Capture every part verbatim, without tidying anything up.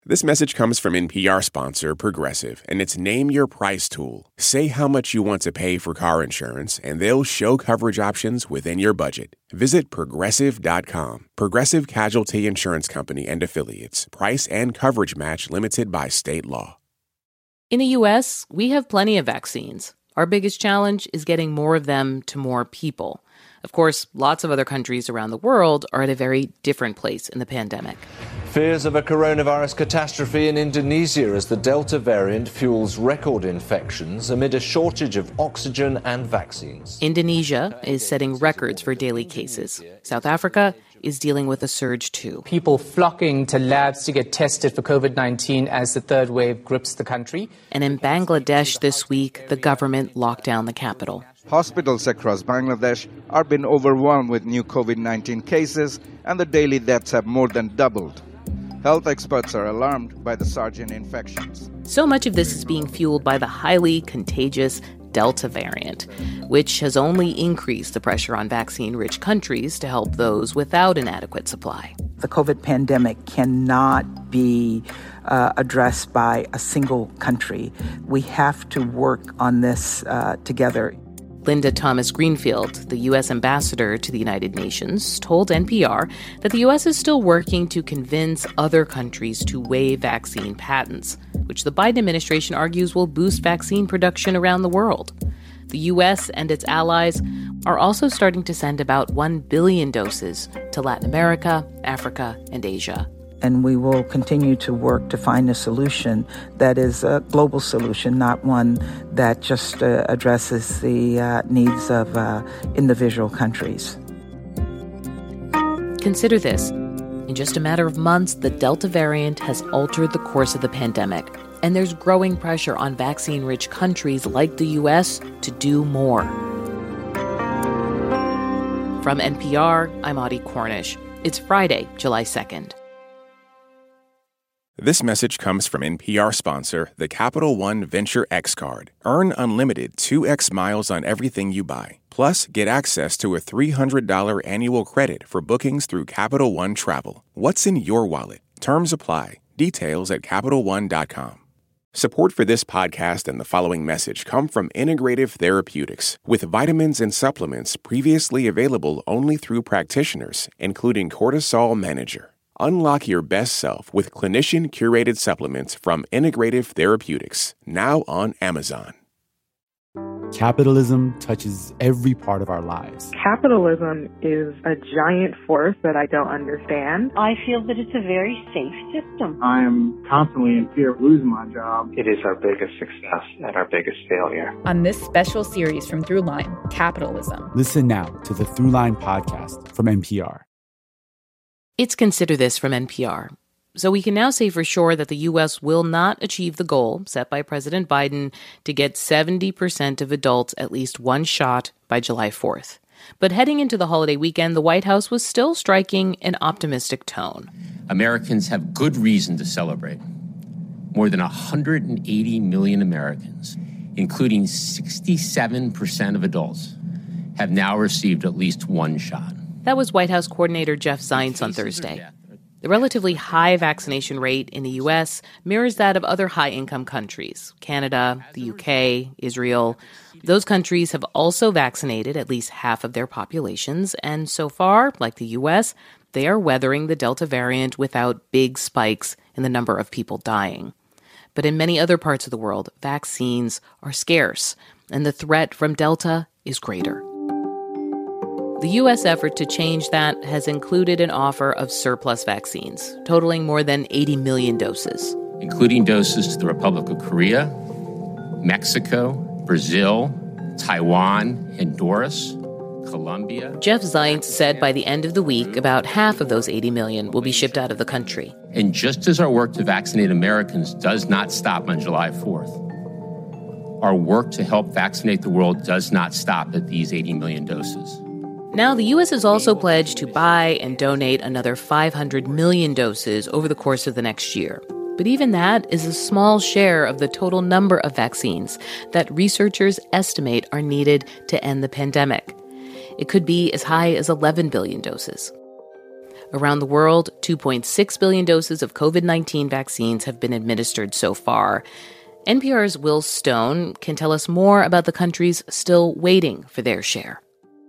This message comes from N P R sponsor Progressive, and it's Name Your Price tool. Say how much you want to pay for car insurance, and they'll show coverage options within your budget. Visit Progressive dot com. Progressive Casualty Insurance Company and Affiliates. Price and coverage match limited by state law. In the U S, we have plenty of vaccines. Our biggest challenge is getting more of them to more people. Of course, lots of other countries around the world are at a very different place in the pandemic. Fears of a coronavirus catastrophe in Indonesia as the Delta variant fuels record infections amid a shortage of oxygen and vaccines. Indonesia is setting records for daily cases. South Africa is dealing with a surge too. People flocking to labs to get tested for covid nineteen as the third wave grips the country. And in Bangladesh this week, the government locked down the capital. Hospitals across Bangladesh are being overwhelmed with new covid nineteen cases, and the daily deaths have more than doubled. Health experts are alarmed by the surge in infections. So much of this is being fueled by the highly contagious Delta variant, which has only increased the pressure on vaccine-rich countries to help those without an adequate supply. The COVID pandemic cannot be uh, addressed by a single country. We have to work on this uh, together. Linda Thomas-Greenfield, the U S ambassador to the United Nations, told N P R that the U S is still working to convince other countries to waive vaccine patents, which the Biden administration argues will boost vaccine production around the world. The U S and its allies are also starting to send about one billion doses to Latin America, Africa, and Asia. And we will continue to work to find a solution that is a global solution, not one that just uh, addresses the uh, needs of uh, individual countries. Consider this. In just a matter of months, the Delta variant has altered the course of the pandemic, and there's growing pressure on vaccine-rich countries like the U S to do more. From N P R, I'm Audie Cornish. It's Friday, July second. This message comes from N P R sponsor, the Capital One Venture X Card. Earn unlimited two x miles on everything you buy. Plus, get access to a three hundred dollars annual credit for bookings through Capital One Travel. What's in your wallet? Terms apply. Details at Capital One dot com. Support for this podcast and the following message come from Integrative Therapeutics, with vitamins and supplements previously available only through practitioners, including Cortisol Manager. Unlock your best self with clinician-curated supplements from Integrative Therapeutics, now on Amazon. Capitalism touches every part of our lives. Capitalism is a giant force that I don't understand. I feel that it's a very safe system. I am constantly in fear of losing my job. It is our biggest success and our biggest failure. On this special series from Throughline, Capitalism. Listen now to the Throughline podcast from N P R. It's Consider This from N P R. So we can now say for sure that the U S will not achieve the goal set by President Biden to get seventy percent of adults at least one shot by July fourth. But heading into the holiday weekend, the White House was still striking an optimistic tone. Americans have good reason to celebrate. More than one hundred eighty million Americans, including sixty-seven percent of adults, have now received at least one shot. That was White House Coordinator Jeff Zients on Thursday. The relatively high vaccination rate in the U S mirrors that of other high-income countries, Canada, the U K, Israel. Those countries have also vaccinated at least half of their populations, and so far, like the U S, they are weathering the Delta variant without big spikes in the number of people dying. But in many other parts of the world, vaccines are scarce, and the threat from Delta is greater. The U S effort to change that has included an offer of surplus vaccines, totaling more than eighty million doses. Including doses to the Republic of Korea, Mexico, Brazil, Taiwan, Honduras, Colombia. Jeff Zients said by the end of the week, about half of those eighty million will be shipped out of the country. And just as our work to vaccinate Americans does not stop on July fourth, our work to help vaccinate the world does not stop at these eighty million doses. Now, the U S has also pledged to buy and donate another five hundred million doses over the course of the next year. But even that is a small share of the total number of vaccines that researchers estimate are needed to end the pandemic. It could be as high as eleven billion doses. Around the world, two point six billion doses of covid nineteen vaccines have been administered so far. N P R's Will Stone can tell us more about the countries still waiting for their share.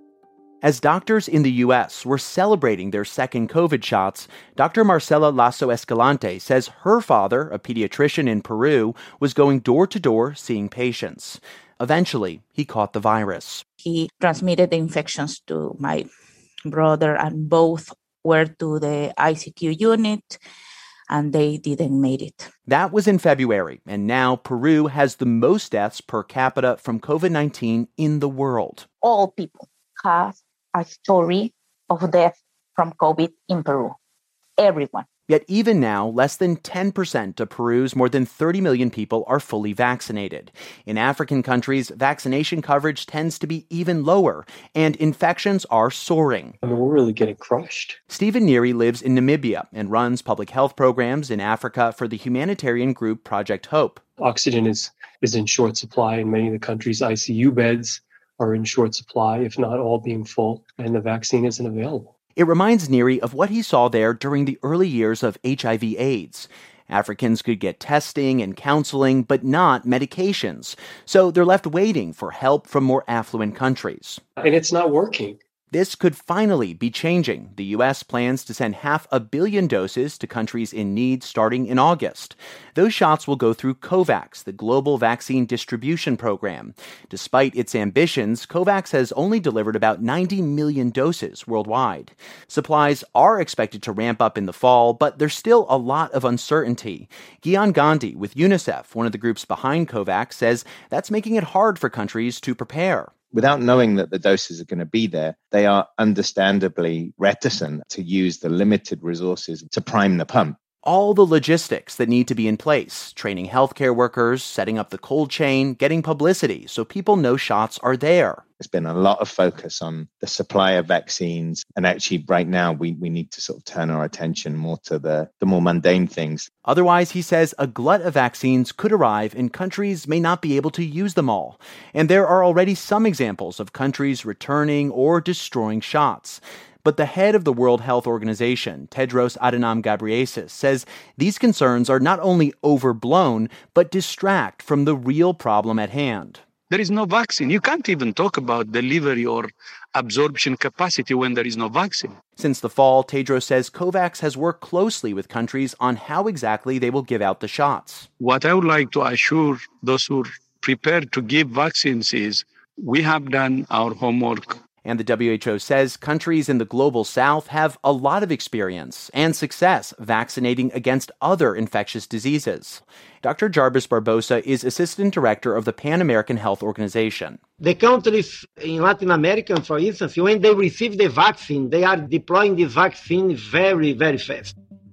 As doctors in the U S were celebrating their second COVID shots, Doctor Marcela Lasso Escalante says her father, a pediatrician in Peru, was going door to door seeing patients. Eventually, he caught the virus. He transmitted the infections to my brother, and both were to the I C U unit, and they didn't make it. That was in February, and now Peru has the most deaths per capita from covid nineteen in the world. All people have a story of death from COVID in Peru. Everyone. Yet even now, less than ten percent of Peru's more than thirty million people are fully vaccinated. In African countries, vaccination coverage tends to be even lower, and infections are soaring. I mean, we're really getting crushed. Stephen Neary lives in Namibia and runs public health programs in Africa for the humanitarian group Project Hope. Oxygen is, is in short supply in many of the countries. I C U beds are in short supply, if not all being full, and the vaccine isn't available. It reminds Neary of what he saw there during the early years of H I V AIDS. Africans could get testing and counseling, but not medications. So they're left waiting for help from more affluent countries. And it's not working. This could finally be changing. The U S plans to send half a billion doses to countries in need starting in August. Those shots will go through COVAX, the Global Vaccine Distribution Program. Despite its ambitions, COVAX has only delivered about ninety million doses worldwide. Supplies are expected to ramp up in the fall, but there's still a lot of uncertainty. Gyan Gandhi with UNICEF, one of the groups behind COVAX, says that's making it hard for countries to prepare. Without knowing that the doses are going to be there, they are understandably reticent to use the limited resources to prime the pump. All the logistics that need to be in place, training healthcare workers, setting up the cold chain, getting publicity so people know shots are there. There's been a lot of focus on the supply of vaccines. And actually, right now, we, we need to sort of turn our attention more to the, the more mundane things. Otherwise, he says, a glut of vaccines could arrive and countries may not be able to use them all. And there are already some examples of countries returning or destroying shots. But the head of the World Health Organization, Tedros Adhanom Ghebreyesus, says these concerns are not only overblown, but distract from the real problem at hand. There is no vaccine. You can't even talk about delivery or absorption capacity when there is no vaccine. Since the fall, Tedros says COVAX has worked closely with countries on how exactly they will give out the shots. What I would like to assure those who are prepared to give vaccines is we have done our homework. And the W H O says countries in the global south have a lot of experience and success vaccinating against other infectious diseases. Doctor Jarbas Barbosa is assistant director of the Pan American Health Organization. The countries in Latin America, for instance, when they receive the vaccine, they are deploying the vaccine very, very fast.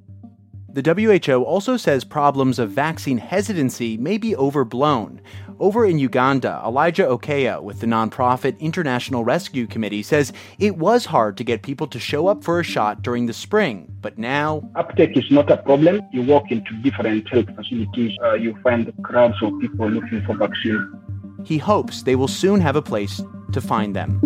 The W H O also says problems of vaccine hesitancy may be overblown. Over in Uganda, Elijah Okeya with the nonprofit International Rescue Committee says it was hard to get people to show up for a shot during the spring, but now... Uptake is not a problem. You walk into different health facilities, uh, you find crowds of people looking for vaccine. He hopes they will soon have a place to find them.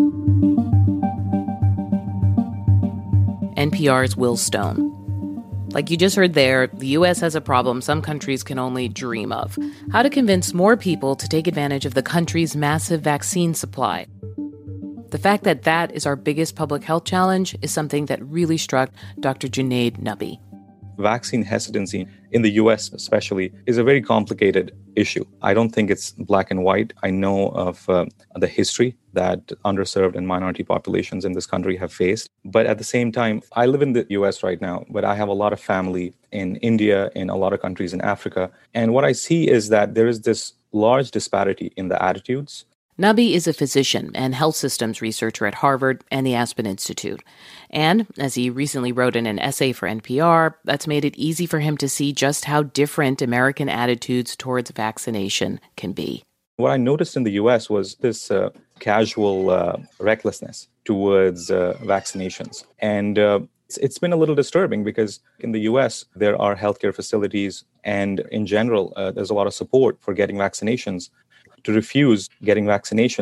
N P R's Will Stone. Like you just heard there, the U S has a problem some countries can only dream of: how to convince more people to take advantage of the country's massive vaccine supply. The fact that that is our biggest public health challenge is something that really struck Doctor Junaid Nabi. Vaccine hesitancy in the U S especially is a very complicated issue. I don't think it's black and white. I know of uh, the history that underserved and minority populations in this country have faced. But at the same time, I live in the U S right now, but I have a lot of family in India, in a lot of countries in Africa. And what I see is that there is this large disparity in the attitudes. Nabi is a physician and health systems researcher at Harvard and the Aspen Institute. And, as he recently wrote in an essay for N P R, that's made it easy for him to see just how different American attitudes towards vaccination can be. What I noticed in the U S was this uh, casual uh, recklessness towards uh, vaccinations. And uh, it's, it's been a little disturbing because in the U S, there are healthcare facilities, and in general, uh, there's a lot of support for getting vaccinations. To refuse getting vaccinations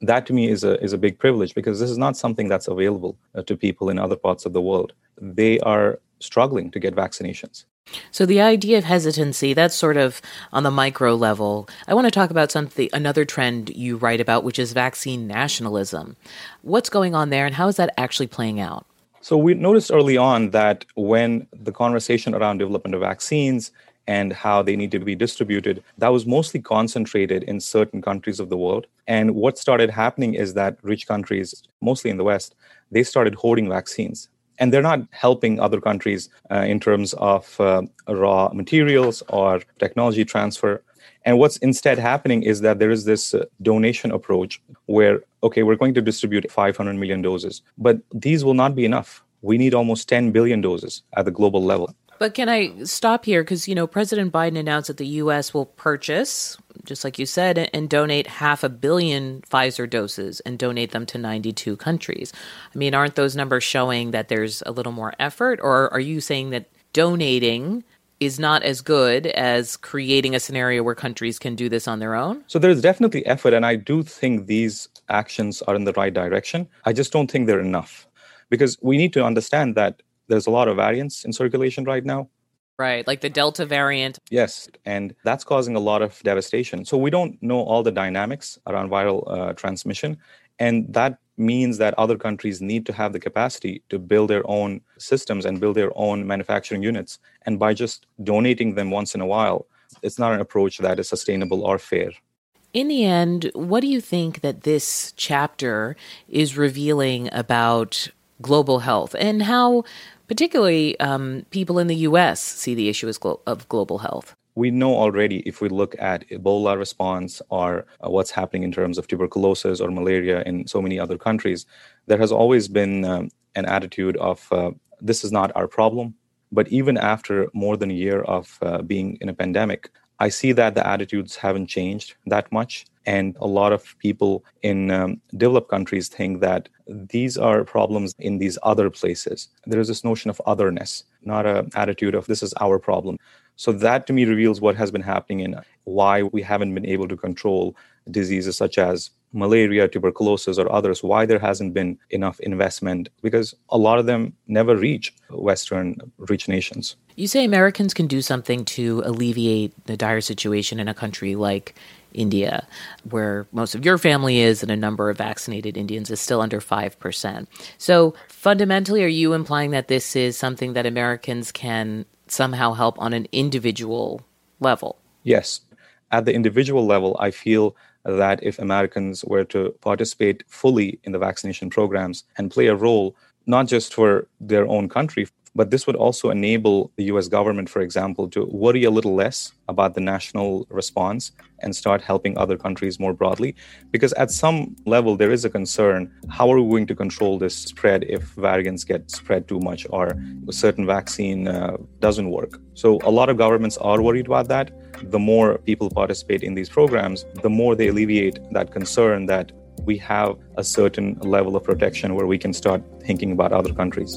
that to me is a is a big privilege, because this is not something that's available uh, to people in other parts of the world. They are struggling to get vaccinations. So the idea of hesitancy, that's sort of on the micro level. I want to talk about something, another trend you write about, which is vaccine nationalism. What's going on there, and how is that actually playing out? So we noticed early on that when the conversation around development of vaccines and how they need to be distributed, that was mostly concentrated in certain countries of the world. And what started happening is that rich countries, mostly in the West, they started hoarding vaccines. And they're not helping other countries uh, in terms of uh, raw materials or technology transfer. And what's instead happening is that there is this uh, donation approach where, okay, we're going to distribute five hundred million doses, but these will not be enough. We need almost ten billion doses at the global level. But can I stop here? Because, you know, President Biden announced that the U S will purchase, just like you said, and donate half a billion Pfizer doses and donate them to ninety-two countries. I mean, aren't those numbers showing that there's a little more effort? Or are you saying that donating is not as good as creating a scenario where countries can do this on their own? So there's definitely effort, and I do think these actions are in the right direction. I just don't think they're enough, because we need to understand that there's a lot of variants in circulation right now. Right, like the Delta variant. Yes, and that's causing a lot of devastation. So we don't know all the dynamics around viral uh, transmission. And that means that other countries need to have the capacity to build their own systems and build their own manufacturing units. And by just donating them once in a while, it's not an approach that is sustainable or fair. In the end, what do you think that this chapter is revealing about global health and how particularly um, people in the U S see the issue as glo- of global health? We know already, if we look at Ebola response or uh, what's happening in terms of tuberculosis or malaria in so many other countries, there has always been um, an attitude of uh, this is not our problem. But even after more than a year of uh, being in a pandemic, I see that the attitudes haven't changed that much. And a lot of people in um, developed countries think that these are problems in these other places. There is this notion of otherness, not an attitude of this is our problem. So that to me reveals what has been happening and why we haven't been able to control diseases such as malaria, tuberculosis, or others, why there hasn't been enough investment, because a lot of them never reach Western rich nations. You say Americans can do something to alleviate the dire situation in a country like India, where most of your family is and a number of vaccinated Indians is still under five percent. So fundamentally, are you implying that this is something that Americans can somehow help on an individual level? Yes. At the individual level, I feel that if Americans were to participate fully in the vaccination programs and play a role, not just for their own country, but this would also enable the U S government, for example, to worry a little less about the national response and start helping other countries more broadly. Because at some level, there is a concern, how are we going to control this spread if variants get spread too much or a certain vaccine uh, doesn't work? So a lot of governments are worried about that. The more people participate in these programs, the more they alleviate that concern that we have a certain level of protection where we can start thinking about other countries.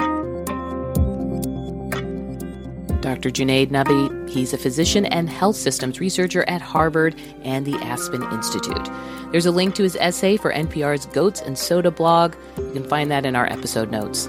Doctor Junaid Nabi, he's a physician and health systems researcher at Harvard and the Aspen Institute. There's a link to his essay for N P R's Goats and Soda blog. You can find that in our episode notes.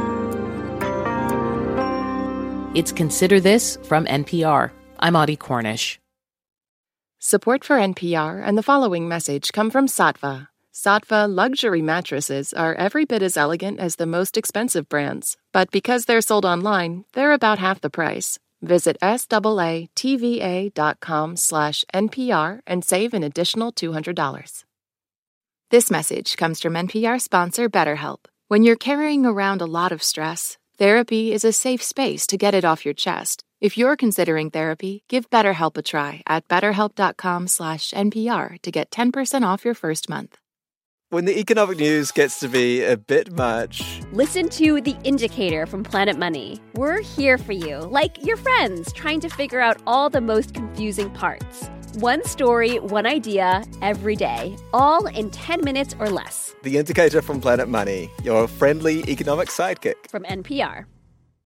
It's Consider This from N P R. I'm Audie Cornish. Support for N P R and the following message come from Saatva. Saatva luxury mattresses are every bit as elegant as the most expensive brands, but because they're sold online, they're about half the price. Visit saatva.com slash NPR and save an additional two hundred dollars. This message comes from N P R sponsor BetterHelp. When you're carrying around a lot of stress, therapy is a safe space to get it off your chest. If you're considering therapy, give BetterHelp a try at betterhelp.com slash NPR to get ten percent off your first month. When the economic news gets to be a bit much, listen to The Indicator from Planet Money. We're here for you, like your friends, trying to figure out all the most confusing parts. One story, one idea, every day, all in ten minutes or less. The Indicator from Planet Money, your friendly economic sidekick. From N P R.